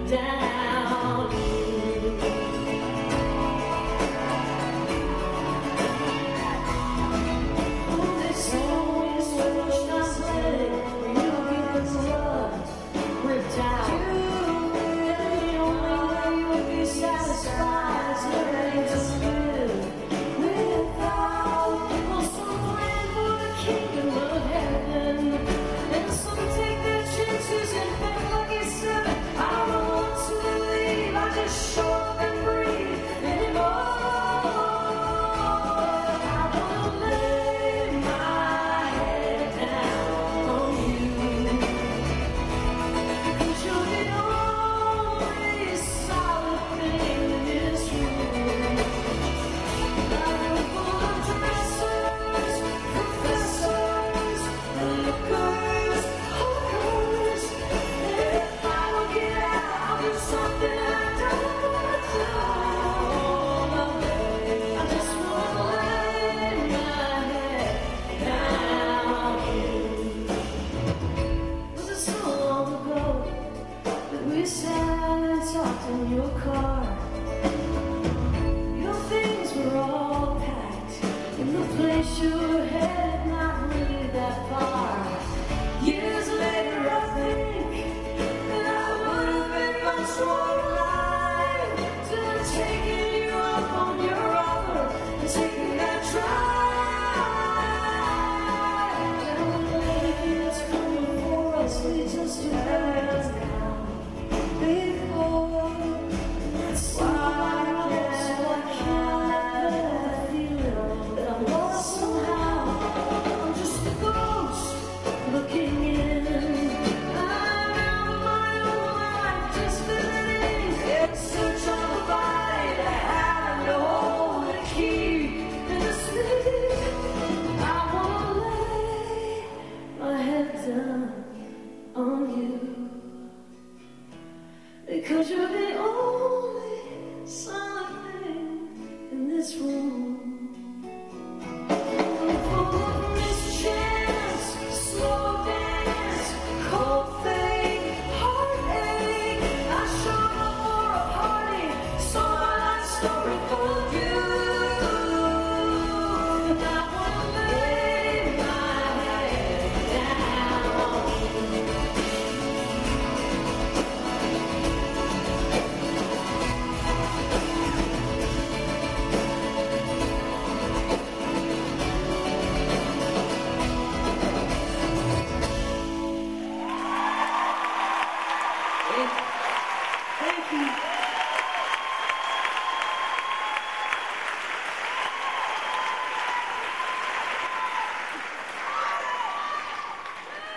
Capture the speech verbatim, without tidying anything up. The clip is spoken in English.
down. Oh, this always pushed us letting you get blood ripped out. And the only way you would be satisfied is learning to live without. Well, some plan for the kingdom of heaven, and some take their chances and bet like it's seven. I don't want to believe, I just show up and breathe anymore. I wanna lay my head down on you, 'cause you're the only solid thing in this room. I'm full of dressers, professors, lookers, hookers. If I don't get out, I'll do something I don't want to do. I just wanna lay my head down here. Was it so long ago that we sat and talked in your car? Your things were all packed in the place you were headed, not really that far. Years later, I think that I would have been much more alive to have taken you up on your offer and taken that drive. And the lady that's coming for us leads us to bury us down before. That's why I can't let that feeling that I'm lost somehow. I'm just a ghost looking in. I'm out of my own life, just living in search of a body that had no hole to keep in the sleep. I wanna lay my head down on you, because you're the only solid thing in this room. Full of mischance, slow dance, cold fake, heartache. I showed up for a party, saw my life story full of you. And I wanna lay my head down. Thank you.